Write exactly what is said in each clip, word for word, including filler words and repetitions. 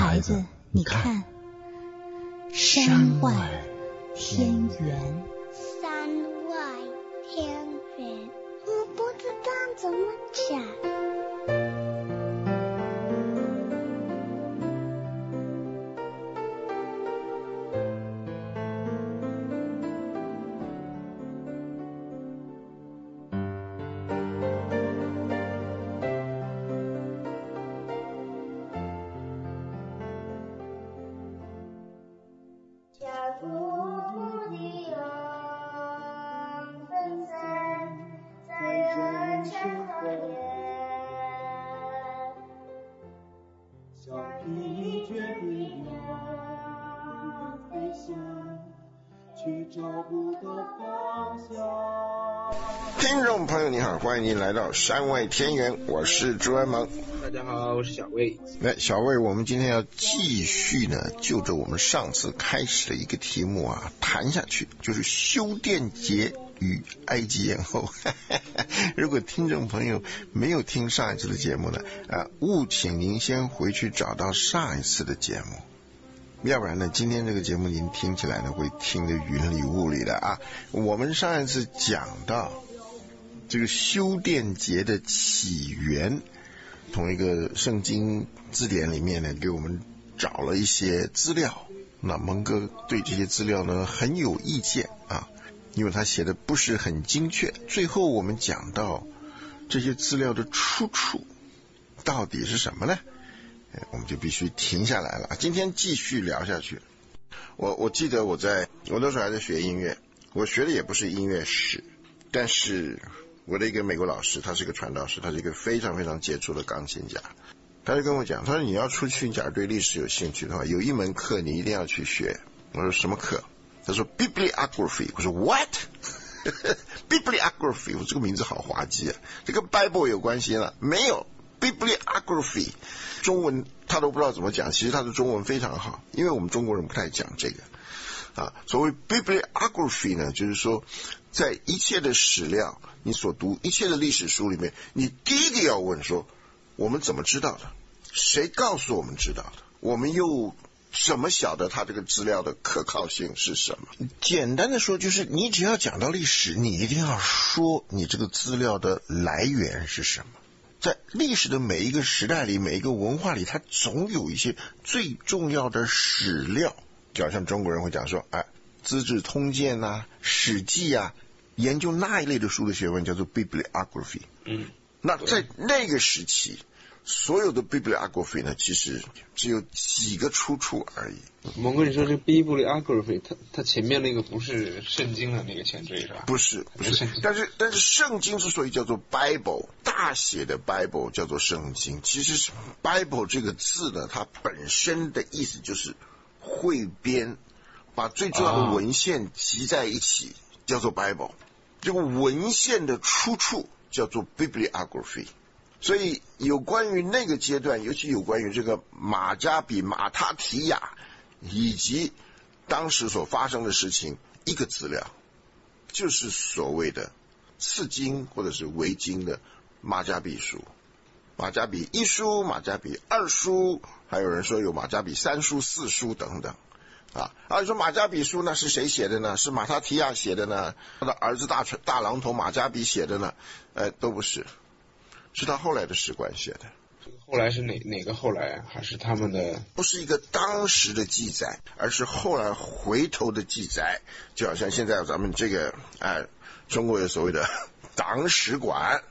孩子，你看，山外天圆。 山外天圆，我不知道怎么讲。 听众朋友你好，欢迎您来到山外天圆，我是朱安萌。 大家好，我是小魏。 那小魏，我们今天要继续呢，就着我们上次开始的一个题目啊谈下去，就是修殿节与埃及艳后。如果听众朋友没有听上一次的节目呢，啊，务请您先回去找到上一次的节目，要不然呢，今天这个节目您听起来呢会听得云里雾里的啊。我们上一次讲到这个修殿节的起源，从一个圣经字典里面呢给我们找了一些资料。那蒙哥对这些资料呢很有意见啊，因为他写的不是很精确。最后我们讲到这些资料的出处到底是什么呢？我们就必须停下来了。今天继续聊下去。我我记得我在我那时候还在学音乐，我学的也不是音乐史，但是我的一个美国老师，他是一个传道师，他是一个非常非常杰出的钢琴家。他就跟我讲，他说你要出去，假如对历史有兴趣的话，有一门课你一定要去学。我说什么课？他说 Bibliography。 我说 What？ Bibliography， 我这个名字好滑稽啊，这跟 Bible 有关系了没有？ Bibliography 中文他都不知道怎么讲，其实他的中文非常好，因为我们中国人不太讲这个啊。所谓 Bibliography 呢，就是说在一切的史料，你所读一切的历史书里面，你第一个要问说我们怎么知道的，谁告诉我们知道的，我们又怎么晓得他这个资料的可靠性是什么。简单的说，就是你只要讲到历史，你一定要说你这个资料的来源是什么。在历史的每一个时代里，每一个文化里，它总有一些最重要的史料，就好像中国人会讲说，哎，资治通鉴啊，史记啊，研究那一类的书的学问叫做 bibliography。 嗯，那在那个时期，所有的 bibliography 呢，其实只有几个出处而已。 蒙哥，你说这 bibliography， 它它前面那个不是圣经的那个前缀是吧？ 不是，不是。但是但是圣经之所以叫做 Bible， 大写的 Bible 叫做圣经，其实是 Bible 这个字呢，它本身的意思就是汇编，把最重要的文献集在一起，叫做 Bible。这个文献的出处叫做 bibliography。所以有关于那个阶段，尤其有关于这个马加比、马他提亚以及当时所发生的事情，一个资料就是所谓的次经或者是维经的马加比书，马加比一书、马加比二书，还有人说有马加比三书、四书等等啊。啊，你说马加比书那是谁写的呢？是马他提亚写的呢？他的儿子大大榔头马加比写的呢？呃，都不是。是他后来的史官写的。 这个后来是哪哪个后来啊？还是他们的？ 不是一个当时的记载，而是后来回头的记载。就好像现在咱们这个哎，中国有所谓的党史馆。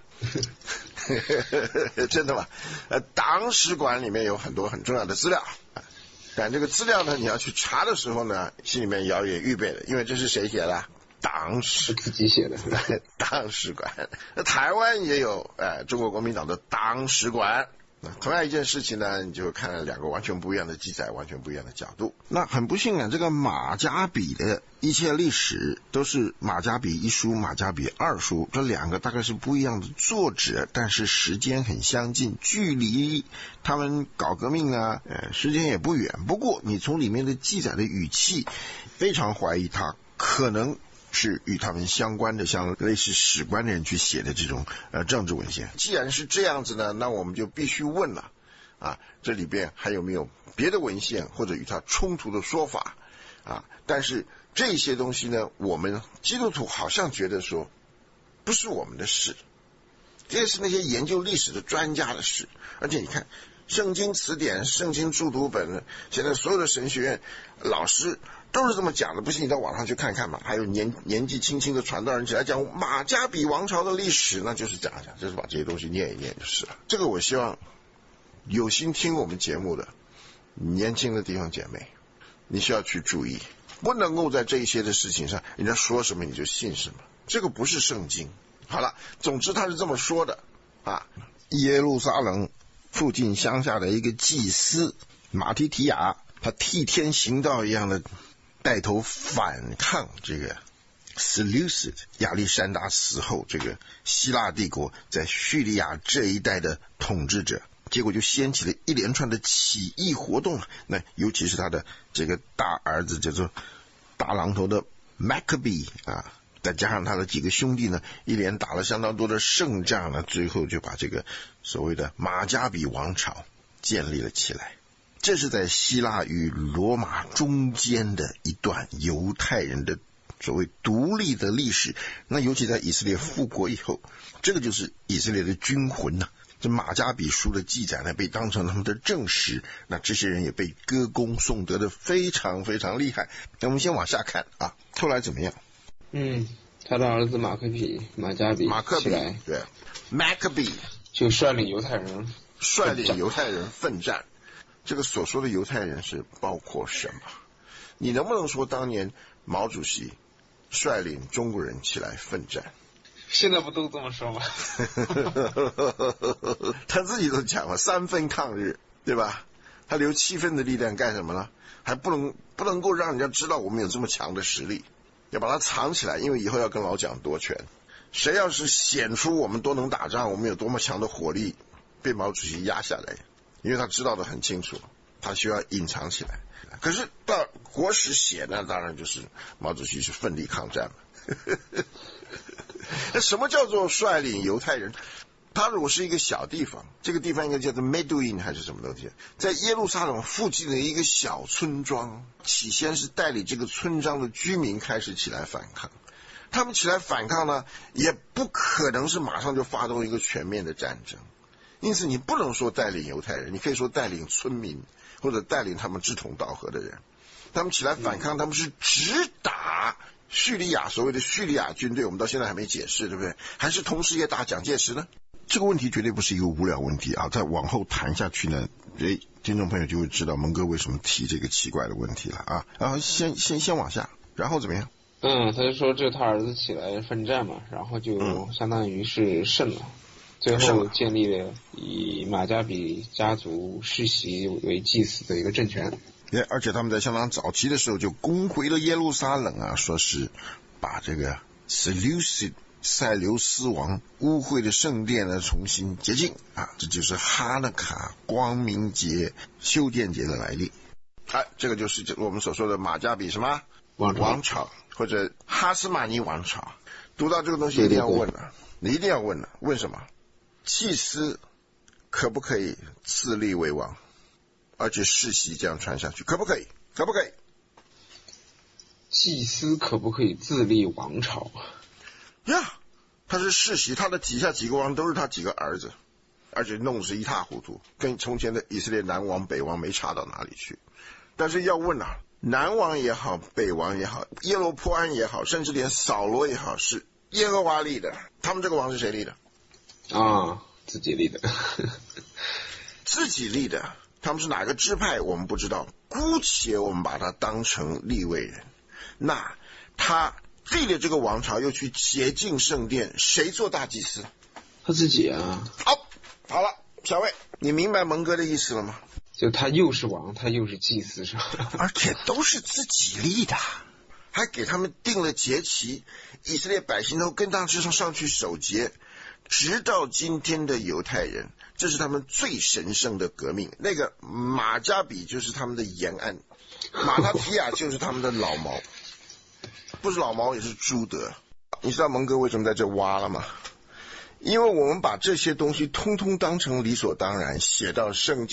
真的吗？呃，党史馆里面有很多很重要的资料，但这个资料呢，你要去查的时候呢，心里面也要有预备的，因为这是谁写的？党史， 自己写的。 党史馆。台湾也有哎，中国国民党的党史馆。同样一件事情呢，你就看两个完全不一样的记载，完全不一样的角度。那很不幸啊，这个马加比的一切历史都是马加比一书、马加比二书，这两个大概是不一样的作者，但是时间很相近，距离他们搞革命啊，呃，时间也不远。不过你从里面的记载的语气，非常怀疑他可能是与他们相关的，像类似史官的人去写的这种呃政治文献。既然是这样子呢，那我们就必须问了啊，这里边还有没有别的文献或者与它冲突的说法啊。但是这些东西呢，我们基督徒好像觉得说不是我们的事，这是那些研究历史的专家的事。而且你看圣经词典、圣经注读本，现在所有的神学院老师都是这么讲的，不信你到网上去看看嘛。还有年年纪轻轻的传道人起来讲马加比王朝的历史，那就是讲一讲，就是把这些东西念一念就是了。这个我希望有心听我们节目的年轻的弟兄姐妹，你需要去注意，不能够在这些的事情上人家说什么你就信什么，这个不是圣经。好了，总之他是这么说的啊。耶路撒冷附近乡下的一个祭司马提提亚，他替天行道一样的带头反抗这个 Seleucid 亚历山大死后这个希腊帝国在叙利亚这一带的统治者，结果就掀起了一连串的起义活动。那尤其是他的这个大儿子叫做大榔头的 Maccabee 啊，再加上他的几个兄弟呢，一连打了相当多的胜仗呢，最后就把这个所谓的马加比王朝建立了起来。这是在希腊与罗马中间的一段犹太人的所谓独立的历史。那尤其在以色列复国以后，这个就是以色列的军魂呐、啊。这马加比书的记载呢，被当成他们的正史，那这些人也被歌功颂德的非常非常厉害。那我们先往下看啊，后来怎么样？ 嗯，他的儿子马克比马加比马克比起来， 对 Maccabee 就率领犹太人率领犹太人奋战。这个所说的犹太人是包括什么？你能不能说当年毛主席率领中国人起来奋战？ 现在不都这么说吗？ 他自己都讲了三分抗日，对吧？他留七分的力量干什么呢？还不能不能够让人家知道我们有这么强的实力，要把它藏起来，因为以后要跟老蒋夺权。谁要是显出我们多能打仗，我们有多么强的火力，被毛主席压下来，因为他知道的很清楚，他需要隐藏起来。可是到国史写呢，当然就是毛主席是奋力抗战嘛。那什么叫做率领犹太人？他如果是一个小地方，这个地方应该叫做 Meduin 还是什么东西，在耶路撒冷附近的一个小村庄，起先是带领这个村庄的居民开始起来反抗。他们起来反抗呢，也不可能是马上就发动一个全面的战争，因此你不能说带领犹太人，你可以说带领村民，或者带领他们志同道合的人。他们起来反抗，他们是直打叙利亚，所谓的叙利亚军队，我们到现在还没解释，对不对？还是同时也打蒋介石呢？这个问题绝对不是一个无聊问题啊！再往后谈下去呢，诶，听众朋友就会知道蒙哥为什么提这个奇怪的问题了啊！然后先先先往下，然后怎么样？ 嗯，他就说这他儿子起来奋战嘛，然后就相当于是胜了，嗯、最后建立了以马加比家族世袭为祭司的一个政权。 也而且他们在相当早期的时候就攻回了耶路撒冷啊，说是把这个 Seleucid 塞琉斯王污秽的圣殿呢重新洁净啊，这就是哈纳卡光明节修殿节的来历。啊，这个就是我们所说的马加比什么王朝， 王朝或者哈斯马尼王朝。读到这个东西一定要问了，对对对，你一定要问了，问什么？祭司可不可以自立为王？而且世袭这样传下去，可不可以？可不可以？ 祭司可不可以自立王朝？ 呀，他是世袭，他的底下几个王都是他几个儿子，而且弄得是一塌糊涂，跟从前的以色列南王北王没差到哪里去。但是要问啊，南王也好，北王也好，耶罗波安也好，甚至连扫罗也好，是耶和华立的，他们这个王是谁立的？ 啊，自己立的。 自己立的。他们是哪个支派我们不知道，姑且我们把他当成利未人。那他立了这个王朝，又去洁净圣殿，谁做大祭司？ 他自己啊。 好，好了，小魏，你明白蒙哥的意思了吗？ 就他又是王，他又是祭司，是吧？ 而且都是自己立的，还给他们定了节期，以色列百姓都跟当之上上去守节。直到今天的犹太人，这是他们最神圣的革命。那个马加比就是他们的延安，马他提亚就是他们的老毛，不是老毛也是朱德。你知道蒙哥为什么在这挖了吗？因为我们把这些东西通通当成理所当然，写到圣经的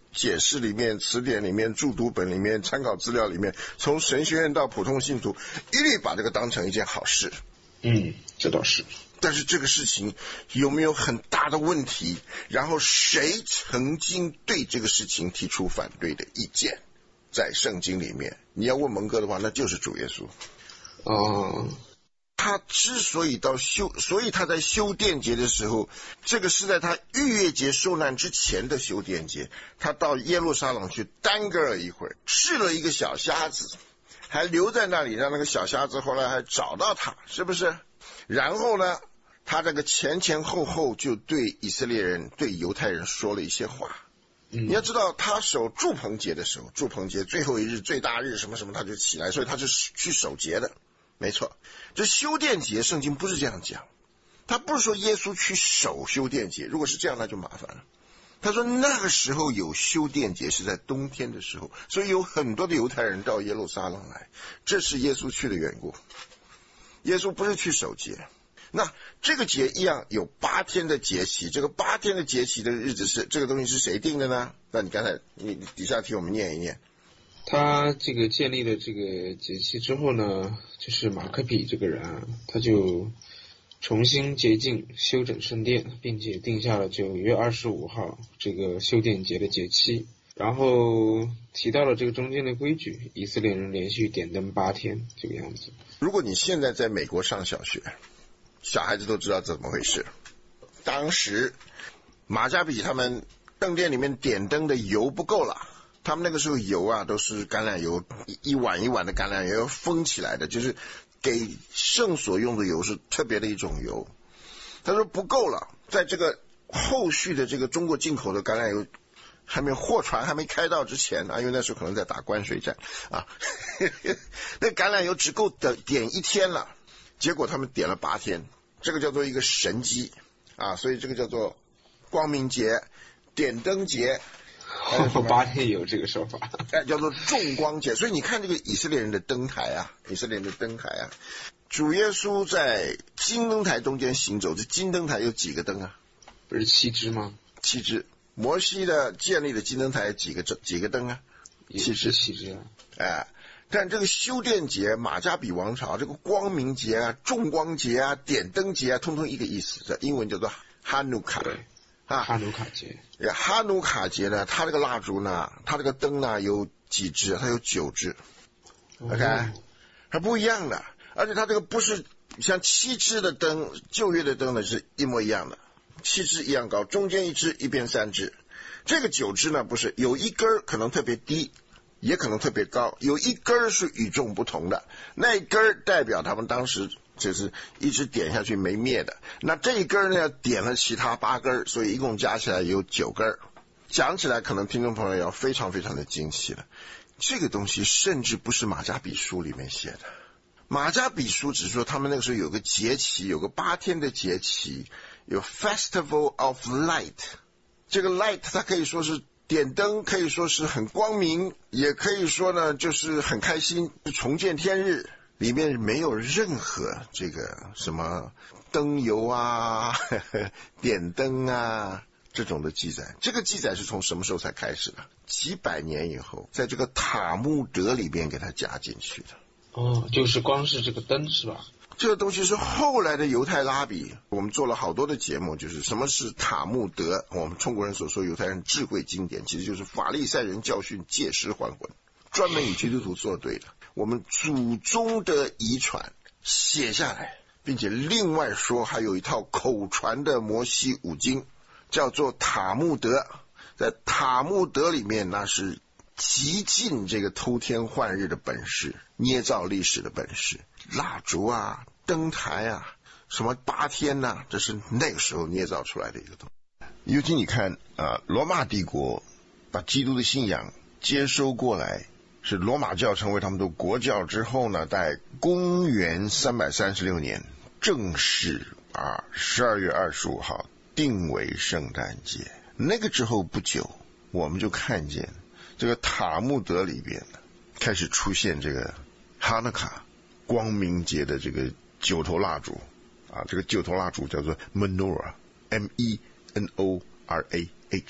解释里面、词典里面、注读本里面、参考资料里面，从神学院到普通信徒，一律把这个当成一件好事。 嗯，这倒是。 但是这个事情有没有很大的问题？然后谁曾经对这个事情提出反对的意见？在圣经里面，你要问蒙哥的话，那就是主耶稣。 哦、嗯， 他之所以到修，所以他在修殿节的时候，这个是在他逾越节受难之前的修殿节，他到耶路撒冷去耽搁了一会儿，试了一个小瞎子，还留在那里，让那个小瞎子后来还找到他，是不是？然后呢，他这个前前后后就对以色列人、对犹太人说了一些话。 嗯、 你要知道，他守住棚节的时候，住棚节最后一日、最大日什么什么，他就起来，所以他是去守节的。没错，这修殿节圣经不是这样讲，他不是说耶稣去守修殿节，如果是这样那就麻烦了。他说那个时候有修殿节是在冬天的时候，所以有很多的犹太人到耶路撒冷来，这是耶稣去的缘故。耶稣不是去守节，那这个节一样有八天的节期，这个八天的节期的日子是这个东西是谁定的呢？那你刚才你底下听我们念一念。 他这个建立了这个节期之后呢，就是马可比这个人啊，他就重新洁净修整圣殿，并且定下了九月二十五号这个修殿节的节期，然后提到了这个中间的规矩，以色列人连续点灯八天这个样子。 如果你现在在美国上小学，小孩子都知道怎么回事。当时马加比他们圣殿里面点灯的油不够了，他们那个时候油啊都是橄榄油，一碗一碗的橄榄油封起来的，就是给圣所用的油是特别的一种油。他说不够了，在这个后续的这个中国进口的橄榄油还没货船还没开到之前啊，因为那时候可能在打关税战啊，那橄榄油只够的点一天了，结果他们点了八天，这个叫做一个神机啊，所以这个叫做光明节、点灯节。 哦，八天有这个说法， 哎，叫做众光节。所以你看这个以色列人的灯台啊，以色列人的灯台啊，主耶稣在金灯台中间行走，这金灯台有几个灯啊？ 不是七支吗？ 七支。摩西的建立的金灯台几个几个灯啊？七支。 七支啊。 哎，但这个修殿节、马加比王朝这个光明节啊、众光节啊、点灯节啊，通通一个意思，这英文叫做哈努卡。 对。啊，哈努卡节， 哈努卡节呢，它这个蜡烛呢，它这个灯呢有几支？它有九支、哦、，OK， 它不一样的，而且它这个不是像七支的灯，旧约的灯呢是一模一样的，七支一样高，中间一支，一边三支。这个九支呢不是，有一根可能特别低，也可能特别高，有一根是与众不同的，那一根代表他们当时就是一直点下去没灭的，那这一根呢点了其他八根，所以一共加起来有九根。讲起来可能听众朋友要非常非常的惊奇了，这个东西甚至不是马加比书里面写的。马加比书只是说他们那个时候有个节期，有个八天的节期，有 Festival of Light。 这个 light 它可以说是点灯，可以说是很光明，也可以说呢就是很开心，重见天日。里面没有任何这个什么灯油啊、呵呵点灯啊这种的记载。这个记载是从什么时候才开始的？几百年以后，在这个塔木德里边给它加进去的。 哦，就是光是这个灯是吧？ 这个东西是后来的犹太拉比，我们做了好多的节目，就是什么是塔木德，我们中国人所说犹太人智慧经典，其实就是法利赛人教训借尸还魂，专门与基督徒作对的。我们祖宗的遗传写下来，并且另外说还有一套口传的摩西五经，叫做塔木德。在塔木德里面，那是极尽这个偷天换日的本事，捏造历史的本事。蜡烛啊、灯台啊、什么八天啊，这是那个时候捏造出来的一个东西。尤其你看啊，罗马帝国把基督的信仰接收过来，是罗马教成为他们的国教之后呢，在公元三百三十六年正式啊十二月二十五号定为圣诞节。那个之后不久，我们就看见这个塔木德里边开始出现这个哈纳卡光明节的这个九头蜡烛啊，这个九头蜡烛叫做 menorah， M E N O R A H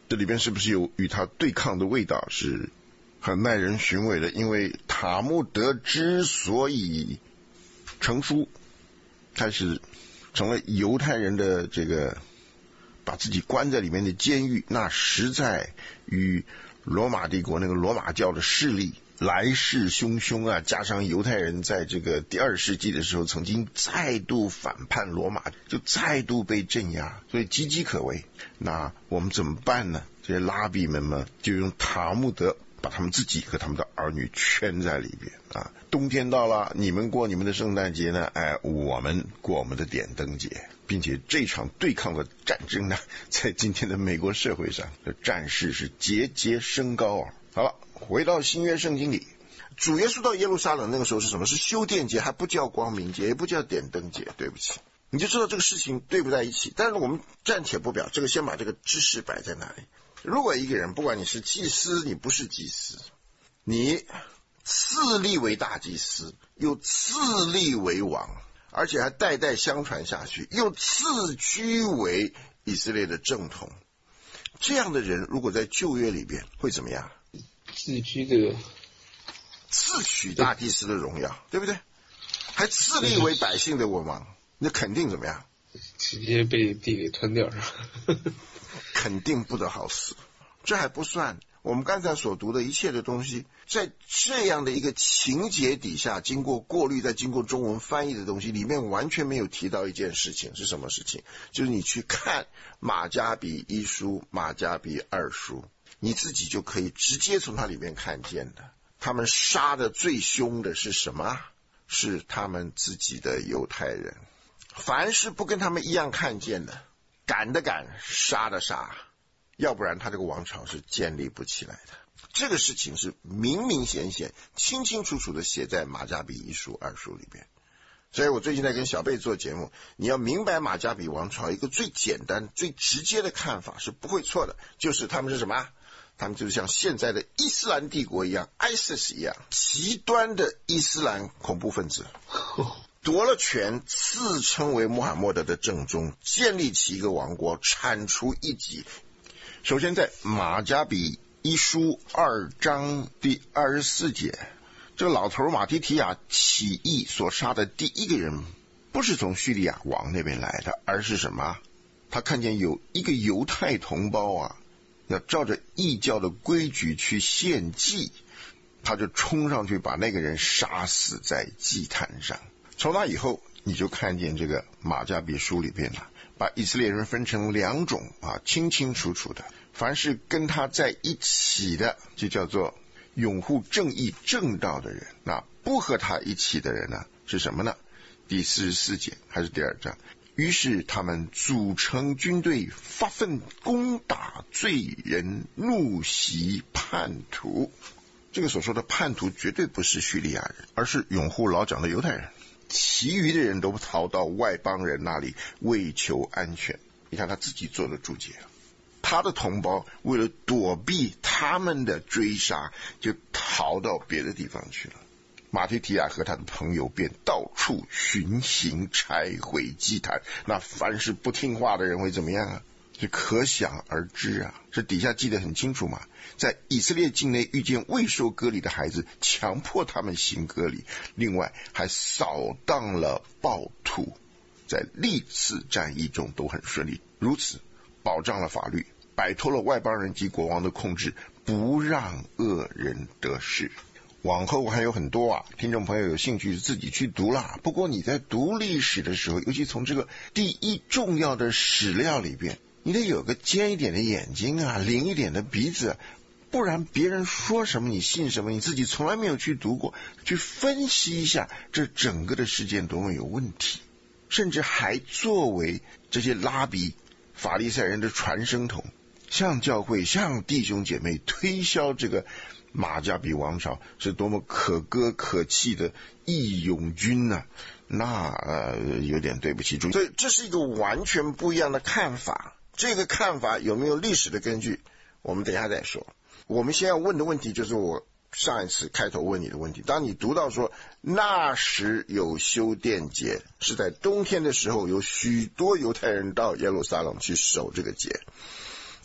这里边是不是有与他对抗的味道？是很耐人寻味的。因为塔木德之所以成书，开始成了犹太人的这个把自己关在里面的监狱，那实在与罗马帝国那个罗马教的势力来势汹汹啊，加上犹太人在这个第二世纪的时候曾经再度反叛罗马，就再度被镇压，所以岌岌可危。那我们怎么办呢？这些拉比们嘛，就用塔木德把他们自己和他们的儿女圈在里边啊。冬天到了，你们过你们的圣诞节呢，哎，我们过我们的点灯节，并且这场对抗的战争呢，在今天的美国社会上的战事是节节升高啊。好了，回到新约圣经里，主耶稣到耶路撒冷那个时候是什么？是修殿节，还不叫光明节，也不叫点灯节，对不起，你就知道这个事情对不在一起。但是我们暂且不表，这个先把这个知识摆在那里。如果一个人不管你是祭司，你不是祭司，你自立为大祭司，又自立为王，而且还代代相传下去，又自居为以色列的正统，这样的人如果在旧约里边会怎么样？ 自居的自取大祭司的荣耀，对不对？还自立为百姓的我王，那肯定怎么样？ 直接被地给吞掉是吧？ 肯定不得好死。这还不算，我们刚才所读的一切的东西，在这样的一个情节底下，经过过滤，再经过中文翻译的东西里面，完全没有提到一件事情。是什么事情？就是你去看马加比一书、马加比二书，你自己就可以直接从它里面看见的。他们杀的最凶的是什么？是他们自己的犹太人。凡是不跟他们一样看见的，赶的赶，杀的杀，要不然他这个王朝是建立不起来的。这个事情是明明显显、清清楚楚的写在马加比一书、二书里边。所以我最近在跟小贝做节目，你要明白马加比王朝一个最简单、最直接的看法是不会错的，就是他们是什么？他们就是像现在的伊斯兰帝国一样 ，I S I S 一样，极端的伊斯兰恐怖分子。夺了权，自称为穆罕默德的正宗，建立起一个王国，铲除异己。首先在马加比一书二章第二十四节，这个老头马提提亚起义所杀的第一个人，不是从叙利亚王那边来的，而是什么？他看见有一个犹太同胞啊，要照着异教的规矩去献祭，他就冲上去把那个人杀死在祭坛上。从那以后，你就看见这个马加比书里边啊，把以色列人分成两种啊，清清楚楚的。凡是跟他在一起的，就叫做拥护正义正道的人。那不和他一起的人呢，是什么呢？第四十四节还是第二章？于是他们组成军队，发奋攻打罪人，怒袭叛徒。这个所说的叛徒绝对不是叙利亚人，而是拥护老蒋的犹太人。其余的人都逃到外邦人那里为求安全。你看他自己做的注解，他的同胞为了躲避他们的追杀，就逃到别的地方去了。马提提亚和他的朋友便到处巡行，拆毁祭坛。那凡是不听话的人会怎么样啊？这可想而知啊，这底下记得很清楚嘛。在以色列境内遇见未受割礼的孩子，强迫他们行割礼，另外还扫荡了暴徒，在历次战役中都很顺利，如此保障了法律，摆脱了外邦人及国王的控制，不让恶人得势。往后还有很多啊，听众朋友有兴趣自己去读啦。不过你在读历史的时候，尤其从这个第一重要的史料里边，你得有个尖一点的眼睛啊，灵一点的鼻子，不然别人说什么你信什么，你自己从来没有去读过，去分析一下这整个的事件多么有问题，甚至还作为这些拉比法利赛人的传声筒，向教会向弟兄姐妹推销这个马加比王朝是多么可歌可泣的义勇军啊，那呃有点对不起主。所以这是一个完全不一样的看法。这个看法有没有历史的根据，我们等一下再说。我们先要问的问题就是我上一次开头问你的问题，当你读到说那时有修殿节，是在冬天的时候有许多犹太人到耶路撒冷去守这个节。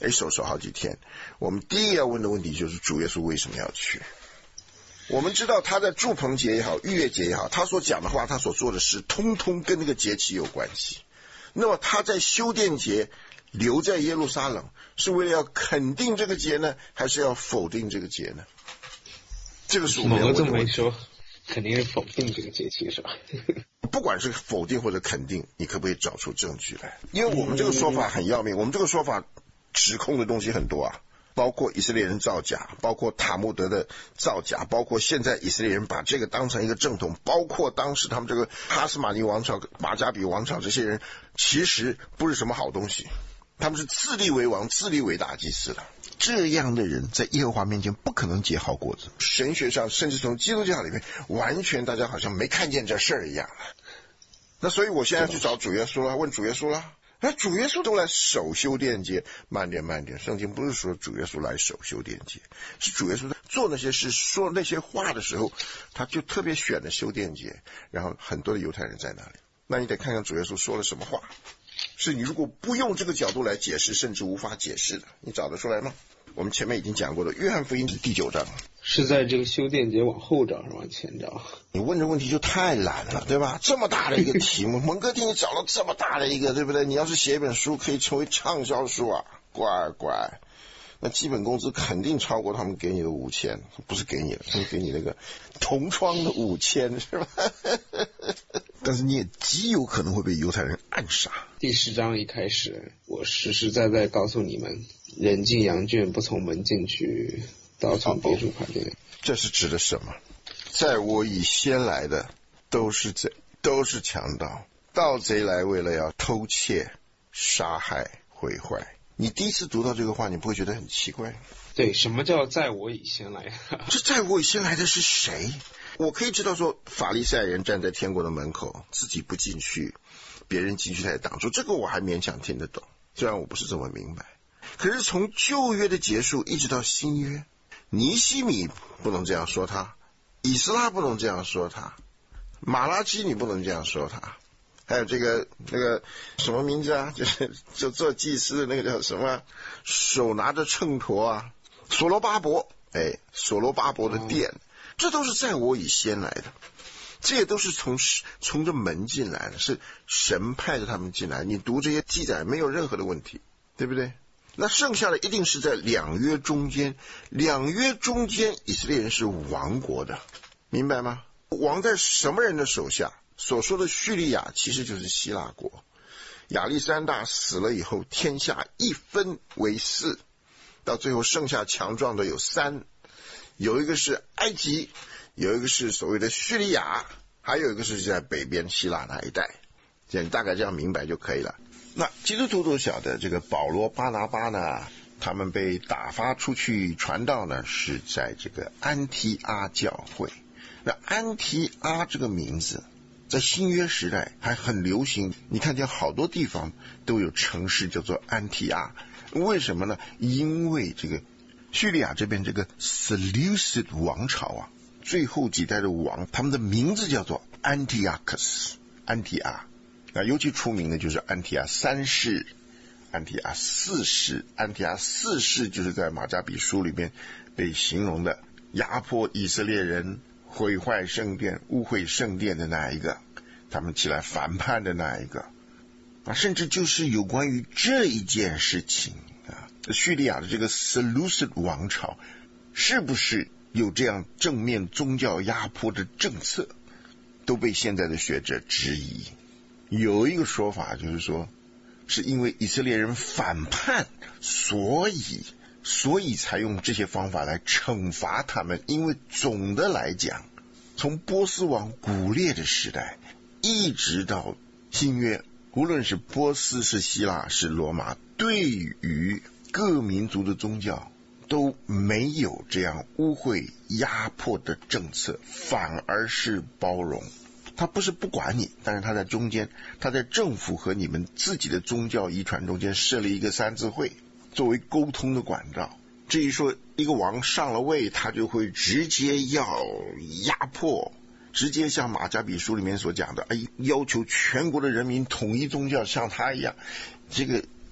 哎，守守好几天。我们第一个要问的问题就是主耶稣为什么要去？我们知道他在住棚节也好，逾越节也好，他所讲的话，他所做的事，通通跟那个节期有关系。那么他在修殿节留在耶路撒冷，是为了要肯定这个节呢，还是要否定这个节呢？这个是我们要问的问题。 某个这么一说，肯定是否定这个节期，是吧？ 不管是否定或者肯定，你可不可以找出证据来？因为我们这个说法很要命，我们这个说法指控的东西很多啊，包括以色列人造假，包括塔木德的造假，包括现在以色列人把这个当成一个正统，包括当时他们这个哈斯玛尼王朝、马加比王朝，这些人其实不是什么好东西，他们是自立为王、自立为大祭司的。这样的人在耶和华面前不可能结好果子。神学上甚至从基督教里面完全大家好像没看见这事儿一样。那所以我现在去找主耶稣了，问主耶稣了，那主耶稣都来守修殿节。慢点慢点，圣经不是说主耶稣来守修殿节，是主耶稣在做那些事说那些话的时候，他就特别选了修殿节，然后很多的犹太人在那里。那你得看看主耶稣说了什么话，是你如果不用这个角度来解释，甚至无法解释的，你找得出来吗？我们前面已经讲过了，约翰福音是第九章， 是在这个修殿节往后找，是往前找？ 你问这问题就太懒了，对吧？这么大的一个题目，蒙哥替你找了这么大的一个，对不对？你要是写一本书，可以成为畅销书啊，乖乖。那基本工资肯定超过他们给你的五千，不是给你的，是给你那个同窗的五千，是吧？但是你也极有可能会被犹太人暗杀。 第十章一开始，我实实在在告诉你们，人进羊圈不从门进去，倒从别处爬进来。 这是指的什么？在我以先来的都是贼，都是强盗，盗贼来为了要偷窃、杀害、毁坏。你第一次读到这个话，你不会觉得很奇怪？ 对，什么叫在我以先来？ 这在我以先来的是谁？我可以知道说，法利赛人站在天国的门口，自己不进去，别人进去才挡住，这个我还勉强听得懂，虽然我不是这么明白。可是从旧约的结束一直到新约，尼希米不能这样说他，以斯拉不能这样说他，马拉基你不能这样说他，还有这个那个什么名字啊，就是就做祭司的那个叫什么，手拿着秤砣啊，所罗巴伯，哎，所罗巴伯的殿、嗯，这都是在我以先来的，这也都是从从这门进来的，是神派着他们进来。你读这些记载没有任何的问题，对不对？那剩下的一定是在两约中间，两约中间以色列人是亡国的，明白吗？王在什么人的手下？所说的叙利亚其实就是希腊国，亚历山大死了以后，天下一分为四，到最后剩下强壮的有三，有一个是埃及，有一个是所谓的叙利亚，还有一个是在北边希腊那一带，这样大概这样明白就可以了。那基督徒都晓得，这个保罗巴拿巴呢，他们被打发出去传道呢，是在这个安提阿教会。那安提阿这个名字在新约时代还很流行，你看见好多地方都有城市叫做安提阿，为什么呢？因为这个叙利亚这边这个 Seleucid 王朝啊，最后几代的王，他们的名字叫做 Antiochus 安提阿。那尤其出名的就是安提阿三世、安提阿四世。安提阿四世就是在马加比书里面被形容的压迫以色列人、毁坏圣殿、污秽圣殿的那一个，他们起来反叛的那一个啊，甚至就是有关于这一件事情啊，叙利亚的这个 Seleucid 王朝是不是有这样正面宗教压迫的政策，都被现在的学者质疑。有一个说法就是说，是因为以色列人反叛，所以所以才用这些方法来惩罚他们。因为总的来讲，从波斯王古列的时代一直到新约，无论是波斯、是希腊、是罗马，对于各民族的宗教都没有这样污秽压迫的政策，反而是包容。他不是不管你，但是他在中间，他在政府和你们自己的宗教遗传中间设立一个三字会，作为沟通的管道。至于说一个王上了位，他就会直接要压迫，直接像马加比书里面所讲的，哎，要求全国的人民统一宗教，像他一样，这个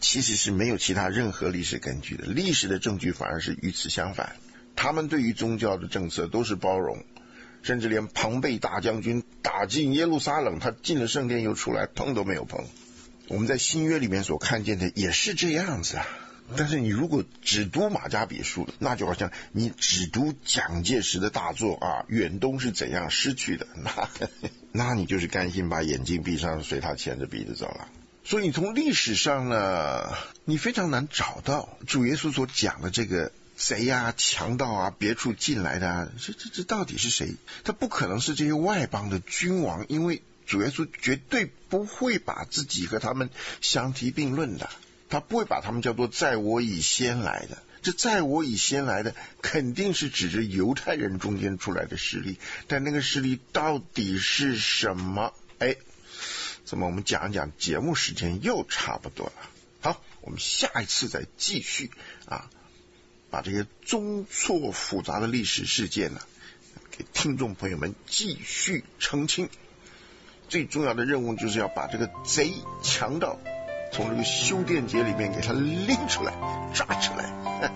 其实是没有其他任何历史根据的，历史的证据反而是与此相反。他们对于宗教的政策都是包容，甚至连庞贝大将军打进耶路撒冷，他进了圣殿又出来，碰都没有碰。我们在新约里面所看见的也是这样子啊。但是你如果只读马加比书的，那就好像你只读蒋介石的大作啊，远东是怎样失去的，那那你就是甘心把眼睛闭上，随他牵着鼻子走了。所以你从历史上呢，你非常难找到主耶稣所讲的这个贼啊、强盗啊、别处进来的啊，这这这到底是谁？他不可能是这些外邦的君王，因为主耶稣绝对不会把自己和他们相提并论的，他不会把他们叫做在我以先来的。这在我以先来的肯定是指着犹太人中间出来的势力，但那个势力到底是什么？哎，这么我们讲一讲，节目时间又差不多了。好，我们下一次再继续啊，把这些综错复杂的历史事件呢，给听众朋友们继续澄清。最重要的任务就是要把这个贼强盗从这个修殿节里面给他拎出来，抓出来。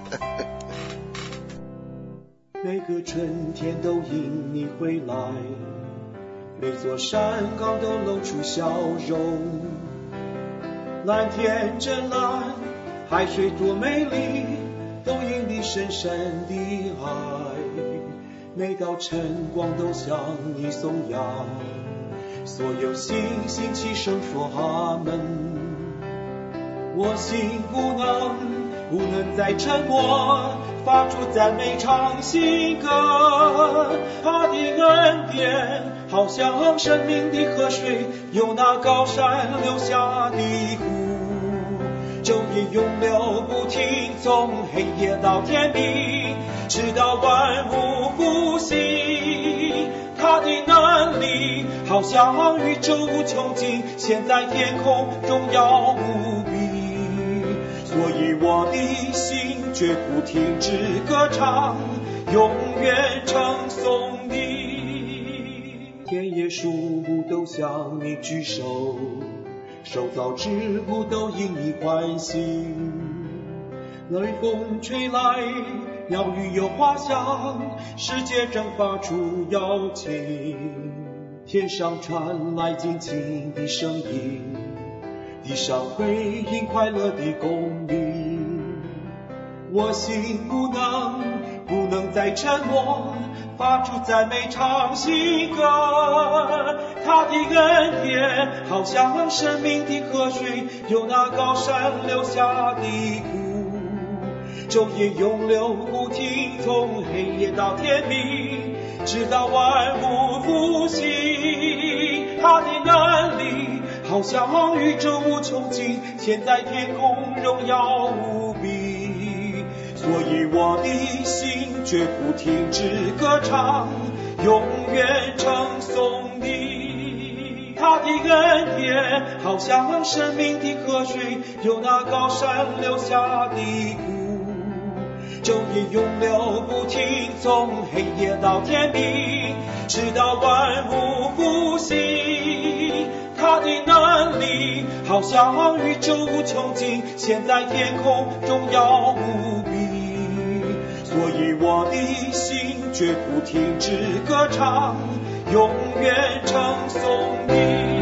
每个春天都因你回来，每座山岗都露出笑容。蓝天真蓝，海水多美丽，都因你深深的爱。每道晨光都向你颂扬，所有星星齐声说阿门。我心不能不能再沉默，发出赞美唱新歌。他的恩典好像生命的河水，由那高山流下的湖，昼夜永流不停，从黑夜到天明，直到万物复兴。他的能力好像宇宙无穷尽，现在天空荣耀无比。所以我的心绝不停止歌唱，永远称颂你。田野树木都向你举手，受造之物都因你欢喜。雷风吹来，鸟语有花香，世界正发出邀请。天上传来静静的声音，地上回应快乐的公鸣。我心不能不能再沉默，发出赞美唱新歌。他的恩典好像生命的河水，由那高山流下的湖，昼夜永流不停，从黑夜到天明，直到万物复兴。他的能力好像宇宙无穷尽，现在天空荣耀无比。所以我的心绝不停止歌唱，永远称颂你。他的恩典好像生命的河水，由那高山流下的湖，昼夜永流不停，从黑夜到天明，直到万物复兴。他的能力好像宇宙无穷尽，现在天空荣耀无比。所以我的心绝不停止歌唱，永远称颂你。